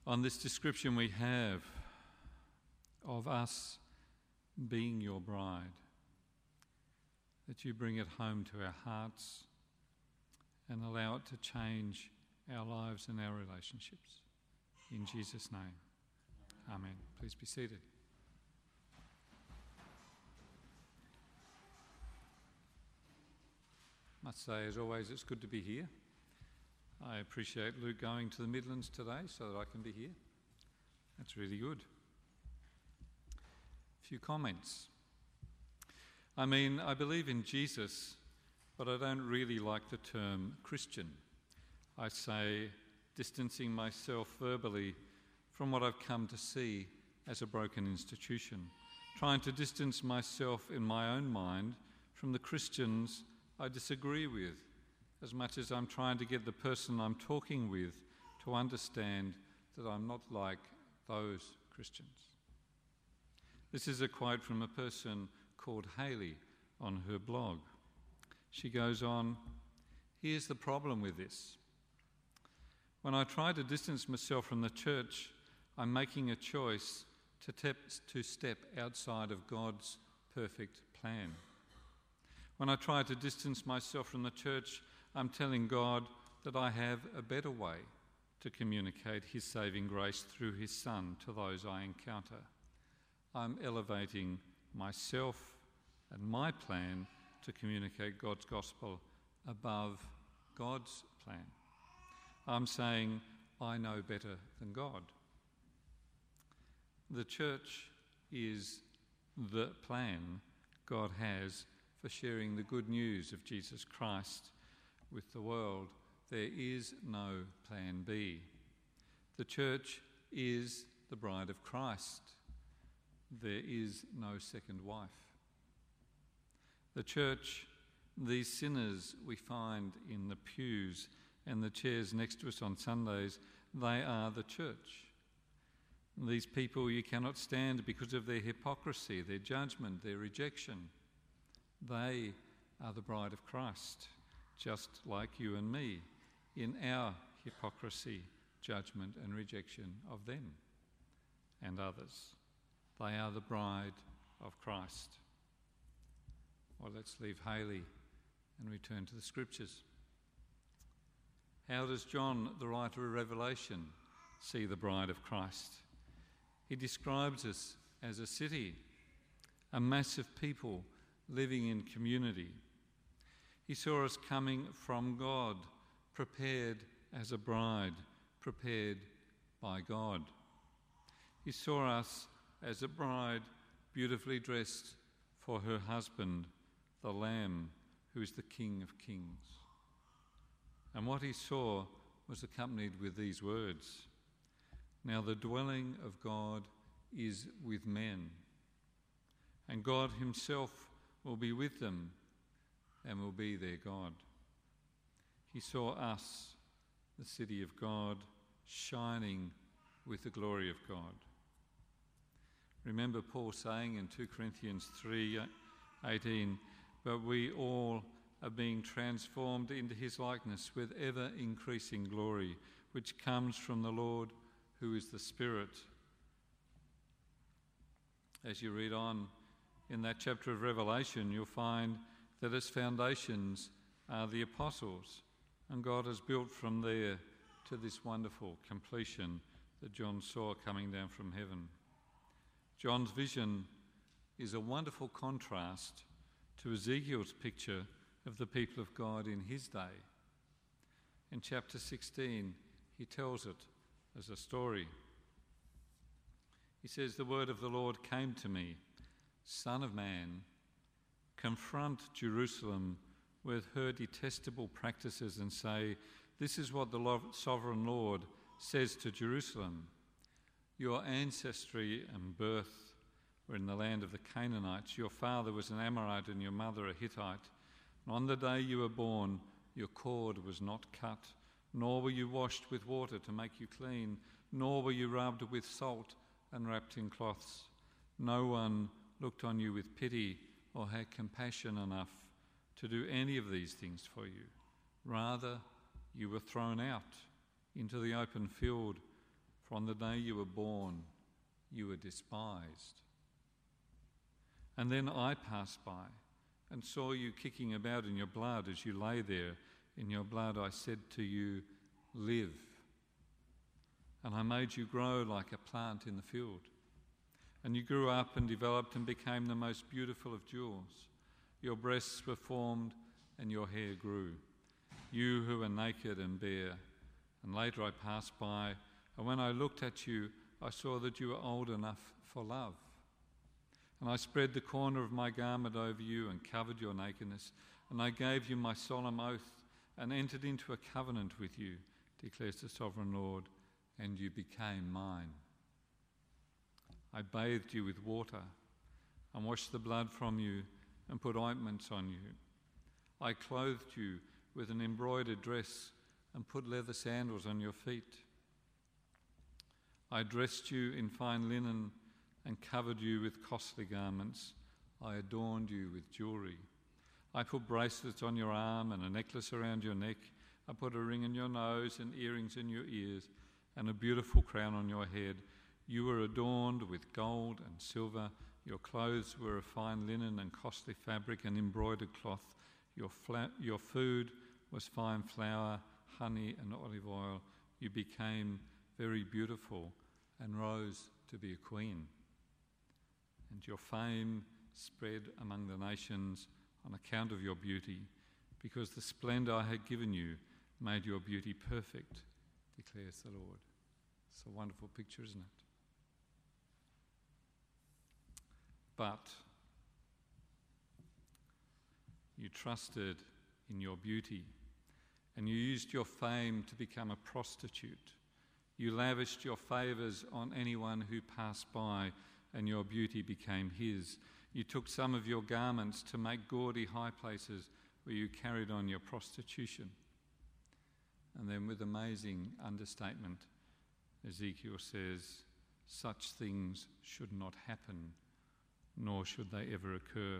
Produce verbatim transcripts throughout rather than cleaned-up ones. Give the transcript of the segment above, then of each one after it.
on this description we have of us being your bride, that you bring it home to our hearts and allow it to change our lives and our relationships. In Jesus' name, amen. Please be seated. I must say, as always, it's good to be here. I appreciate Luke going to the Midlands today so that I can be here. That's really good. A few comments. I mean, I believe in Jesus, but I don't really like the term Christian. I say distancing myself verbally from what I've come to see as a broken institution, trying to distance myself in my own mind from the Christians I disagree with, as much as I'm trying to get the person I'm talking with to understand that I'm not like those Christians. This is a quote from a person called Hayley on her blog. She goes on, "Here's the problem with this. When I try to distance myself from the church, I'm making a choice to, tep- to step outside of God's perfect plan. When I try to distance myself from the church, I'm telling God that I have a better way to communicate his saving grace through his Son to those I encounter. I'm elevating myself and my plan to communicate God's gospel above God's plan. I'm saying I know better than God. The church is the plan God has for sharing the good news of Jesus Christ with the world. There is no plan B. The church is the bride of Christ. There is no second wife. The church, these sinners we find in the pews and the chairs next to us on Sundays, they are the church. These people you cannot stand because of their hypocrisy, their judgment, their rejection. They are the bride of Christ, just like you and me, in our hypocrisy, judgment and rejection of them and others. They are the bride of Christ. Well, let's leave Hayley and return to the scriptures. How does John, the writer of Revelation, see the bride of Christ? He describes us as a city, a mass of people living in community. He saw us coming from God, prepared as a bride, prepared by God. He saw us as a bride beautifully dressed for her husband, the Lamb, who is the King of Kings. And what he saw was accompanied with these words, "Now the dwelling of God is with men, and God himself will be with them and will be their God." He saw us, the city of God, shining with the glory of God. Remember Paul saying in two Corinthians three eighteen, "But we all are being transformed into his likeness with ever-increasing glory, which comes from the Lord, who is the Spirit." As you read on in that chapter of Revelation, you'll find that its foundations are the apostles, and God has built from there to this wonderful completion that John saw coming down from heaven. John's vision is a wonderful contrast to Ezekiel's picture of the people of God in his day. In chapter sixteen, he tells it as a story. He says, "The word of the Lord came to me, Son of man, confront Jerusalem with her detestable practices and say, this is what the sovereign Lord says to Jerusalem. Your ancestry and birth were in the land of the Canaanites. Your father was an Amorite and your mother a Hittite. And on the day you were born, your cord was not cut, nor were you washed with water to make you clean, nor were you rubbed with salt and wrapped in cloths. No one looked on you with pity or had compassion enough to do any of these things for you. Rather, you were thrown out into the open field for on the day you were born, you were despised. And then I passed by and saw you kicking about in your blood as you lay there. In your blood I said to you, live. And I made you grow like a plant in the field. And you grew up and developed and became the most beautiful of jewels. Your breasts were formed and your hair grew. You who were naked and bare. And later I passed by, and when I looked at you, I saw that you were old enough for love. And I spread the corner of my garment over you and covered your nakedness. And I gave you my solemn oath and entered into a covenant with you, declares the Sovereign Lord, and you became mine. I bathed you with water and washed the blood from you and put ointments on you. I clothed you with an embroidered dress and put leather sandals on your feet. I dressed you in fine linen and covered you with costly garments. I adorned you with jewelry. I put bracelets on your arm and a necklace around your neck. I put a ring in your nose and earrings in your ears and a beautiful crown on your head. You were adorned with gold and silver. Your clothes were of fine linen and costly fabric and embroidered cloth. Your, fla- your food was fine flour, honey and olive oil. You became very beautiful and rose to be a queen. And your fame spread among the nations on account of your beauty, because the splendour I had given you made your beauty perfect, declares the Lord. It's a wonderful picture, isn't it? But you trusted in your beauty, and you used your fame to become a prostitute. You lavished your favours on anyone who passed by, and your beauty became his. You took some of your garments to make gaudy high places where you carried on your prostitution. And then with amazing understatement, Ezekiel says, such things should not happen, nor should they ever occur.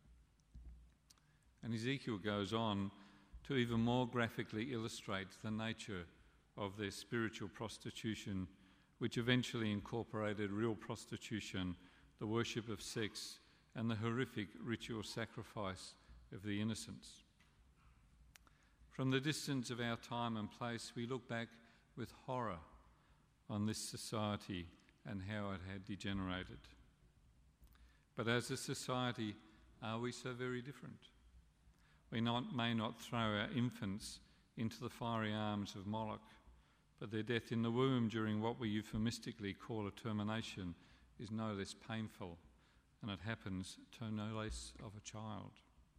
And Ezekiel goes on to even more graphically illustrate the nature of their spiritual prostitution, which eventually incorporated real prostitution, the worship of sex, and the horrific ritual sacrifice of the innocents. From the distance of our time and place, we look back with horror on this society and how it had degenerated. But as a society, are we so very different? We not, may not throw our infants into the fiery arms of Moloch, but their death in the womb during what we euphemistically call a termination is no less painful, and it happens to no less of a child.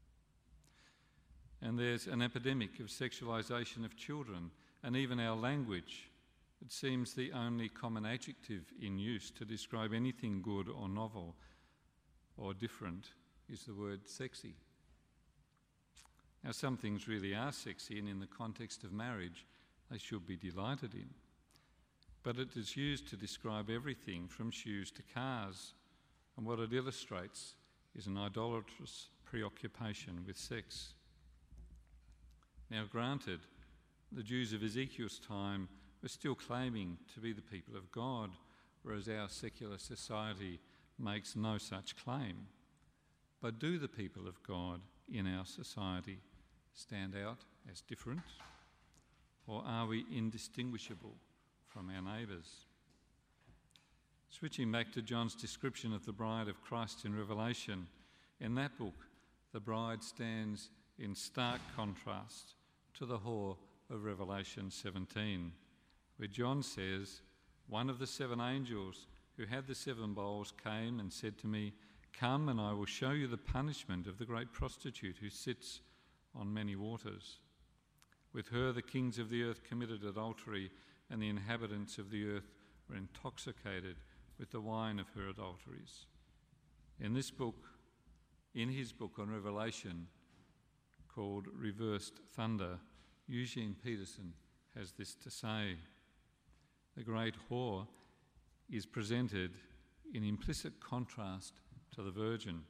And there's an epidemic of sexualisation of children, and even our language. It seems the only common adjective in use to describe anything good or novel or different is the word sexy. Now, some things really are sexy, and in the context of marriage, they should be delighted in. But it is used to describe everything from shoes to cars, and what it illustrates is an idolatrous preoccupation with sex. Now, granted, the Jews of Ezekiel's time were still claiming to be the people of God, whereas our secular society makes no such claim. But do the people of God in our society stand out as different? Or are we indistinguishable from our neighbours? Switching back to John's description of the bride of Christ in Revelation, in that book, the bride stands in stark contrast to the whore of Revelation seventeen, where John says, one of the seven angels who had the seven bowls came and said to me, come and I will show you the punishment of the great prostitute who sits on many waters. With her the kings of the earth committed adultery, and the inhabitants of the earth were intoxicated with the wine of her adulteries. In this book, in his book on Revelation, called Reversed Thunder, Eugene Peterson has this to say. The great whore is presented in implicit contrast to the virgin,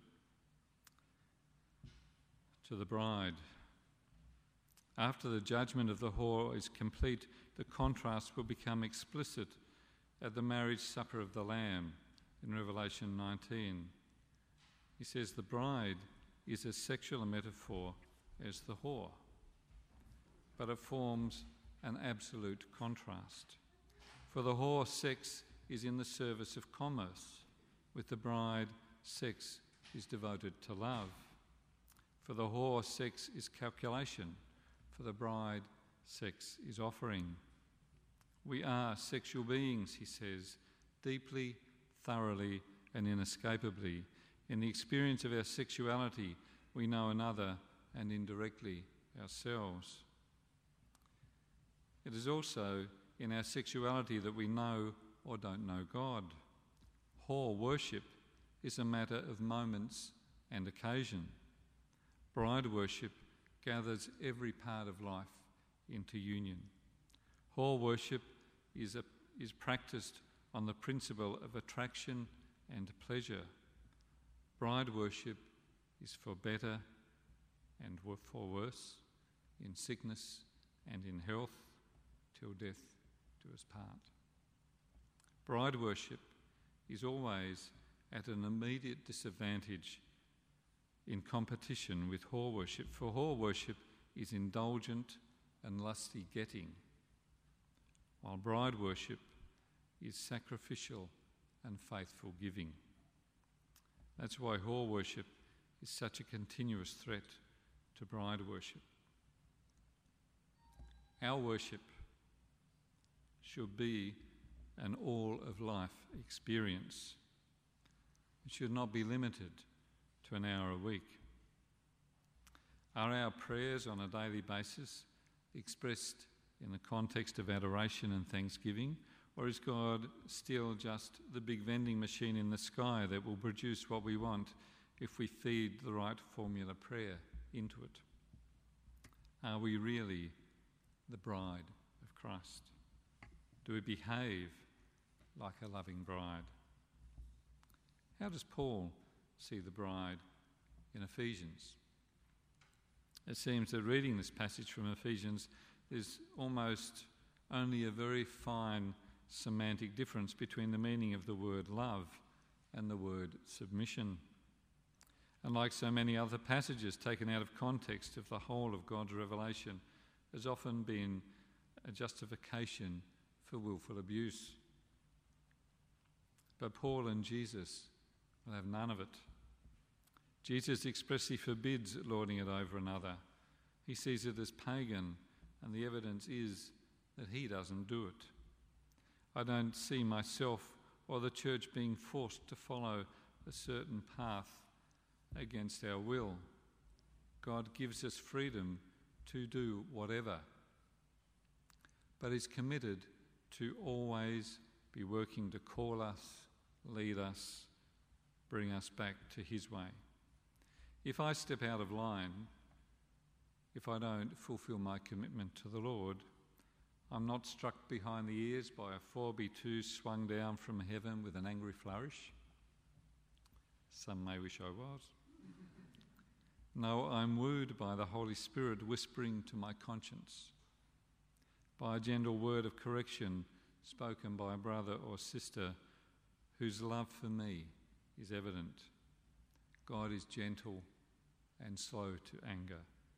to the bride. After the judgment of the whore is complete, the contrast will become explicit at the marriage supper of the Lamb in Revelation nineteen. He says the bride is as sexual a metaphor as the whore, but it forms an absolute contrast. For the whore, sex is in the service of commerce. With the bride, sex is devoted to love. For the whore, sex is calculation. For the bride, sex is offering. We are sexual beings, he says, deeply, thoroughly, and inescapably. In the experience of our sexuality, we know another and indirectly ourselves. It is also in our sexuality that we know or don't know God. Whore worship is a matter of moments and occasion. Bride worship gathers every part of life into union. Whore worship is, a, is practiced on the principle of attraction and pleasure. Bride worship is for better and for worse, in sickness and in health, till death do us part. Bride worship is always at an immediate disadvantage in competition with whore worship, for whore worship is indulgent and lusty getting, while bride worship is sacrificial and faithful giving. That's why whore worship is such a continuous threat to bride worship. Our worship should be an all-of-life experience. It should not be limited to an hour a week. Are our prayers on a daily basis expressed in the context of adoration and thanksgiving, or is God still just the big vending machine in the sky that will produce what we want if we feed the right formula prayer into it? Are we really the bride of Christ? Do we behave like a loving bride? How does Paul see the bride in Ephesians? It seems that reading this passage from Ephesians, there's almost only a very fine semantic difference between the meaning of the word love and the word submission. And like so many other passages taken out of context of the whole of God's revelation, has often been a justification for willful abuse. But Paul and Jesus will have none of it. Jesus expressly forbids lording it over another. He sees it as pagan, and the evidence is that he doesn't do it. I don't see myself or the church being forced to follow a certain path against our will. God gives us freedom to do whatever, but is committed to always be working to call us, lead us, bring us back to his way. If I step out of line, if I don't fulfill my commitment to the Lord, I'm not struck behind the ears by a four by two swung down from heaven with an angry flourish. Some may wish I was. No, I'm wooed by the Holy Spirit whispering to my conscience, by a gentle word of correction spoken by a brother or sister whose love for me is evident. God is gentle and slow to anger.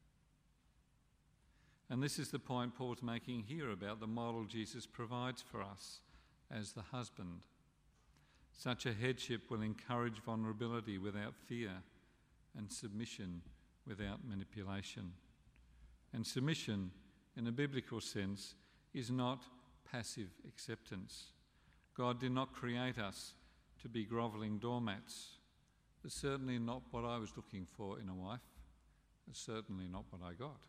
And this is the point Paul's making here about the model Jesus provides for us as the husband. Such a headship will encourage vulnerability without fear and submission without manipulation. And submission, in a biblical sense, is not passive acceptance. God did not create us to be grovelling doormats. It's certainly not what I was looking for in a wife. It's certainly not what I got.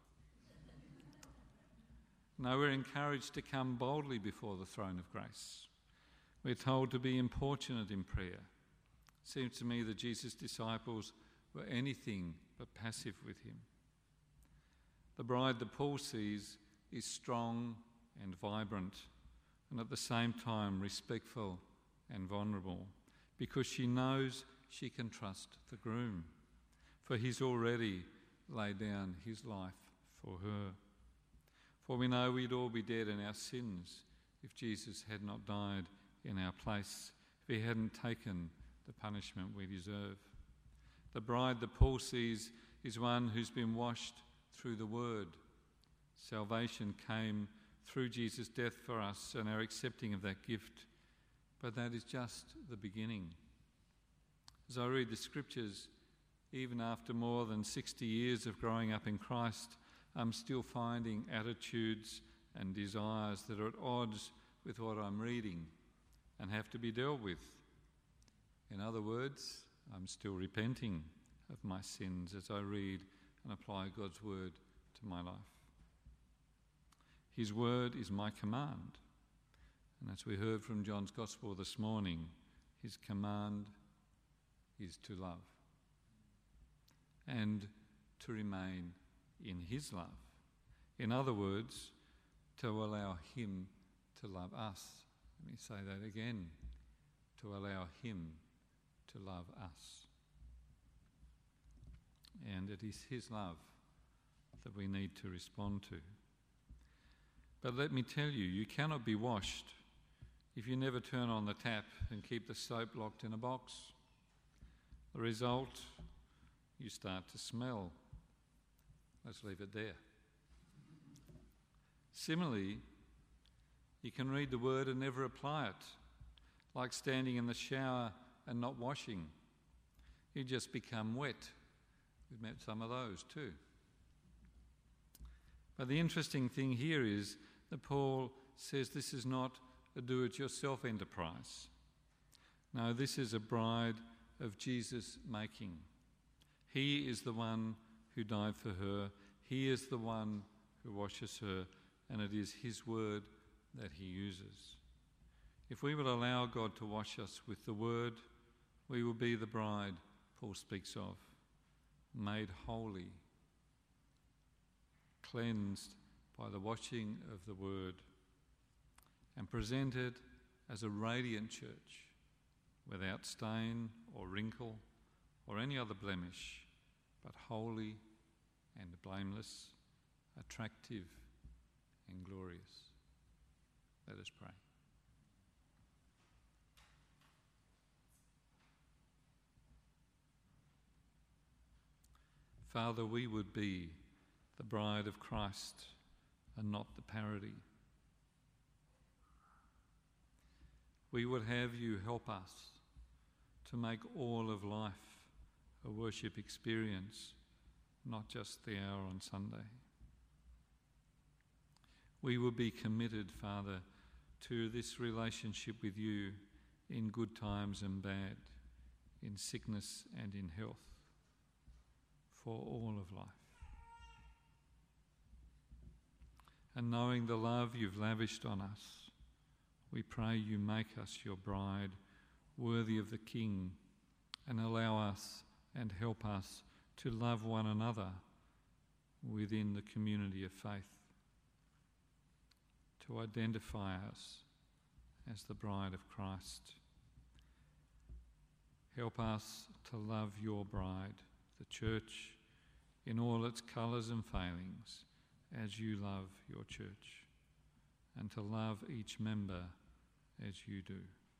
No, we're encouraged to come boldly before the throne of grace. We're told to be importunate in prayer. It seems to me that Jesus' disciples were anything but passive with him. The bride that Paul sees is strong and vibrant, and at the same time respectful and vulnerable, because she knows she can trust the groom, for he's already laid down his life for her. For we know we'd all be dead in our sins if Jesus had not died in our place if he hadn't taken the punishment we deserve. The bride that Paul sees is one who's been washed through the word. Salvation came through Jesus' death for us and our accepting of that gift, but that is just the beginning. As I read the scriptures, even after more than sixty years of growing up in Christ, I'm still finding attitudes and desires that are at odds with what I'm reading and have to be dealt with. In other words, I'm still repenting of my sins as I read and apply God's word to my life. His word is my command. And as we heard from John's Gospel this morning, his command is to love and to remain in his love. In other words, to allow him to love us. Let me say that again. To allow him to love us. And it is his love that we need to respond to. But let me tell you, you cannot be washed if you never turn on the tap and keep the soap locked in a box. The result, you start to smell. Let's leave it there. Similarly, you can read the word and never apply it, like standing in the shower and not washing. You just become wet. We've met some of those too. But the interesting thing here is that Paul says this is not a do-it-yourself enterprise. No, this is a bride of Jesus' making. He is the one who died for her. He is the one who washes her, and it is his word that he uses. If we will allow God to wash us with the word, we will be the bride Paul speaks of, made holy, cleansed by the washing of the word, and presented as a radiant church without stain or wrinkle or any other blemish, but holy and blameless, attractive and glorious. Let us pray. Father, we would be the bride of Christ and not the parody. We would have you help us to make all of life a worship experience, not just the hour on Sunday. We will be committed, Father, to this relationship with you in good times and bad, in sickness and in health, for all of life. And knowing the love you've lavished on us, we pray you make us your bride, worthy of the King, and allow us and help us to love one another within the community of faith, to identify us as the bride of Christ. Help us to love your bride, the church, in all its colours and failings, as you love your church, and to love each member as you do.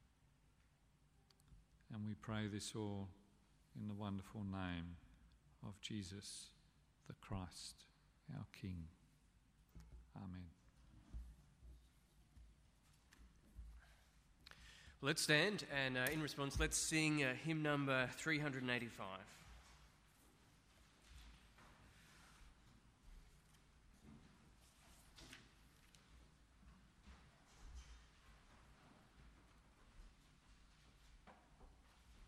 And we pray this all in the wonderful name of Jesus, the Christ, our King. Amen. Let's stand and uh, in response, let's sing uh, hymn number three hundred eighty-five.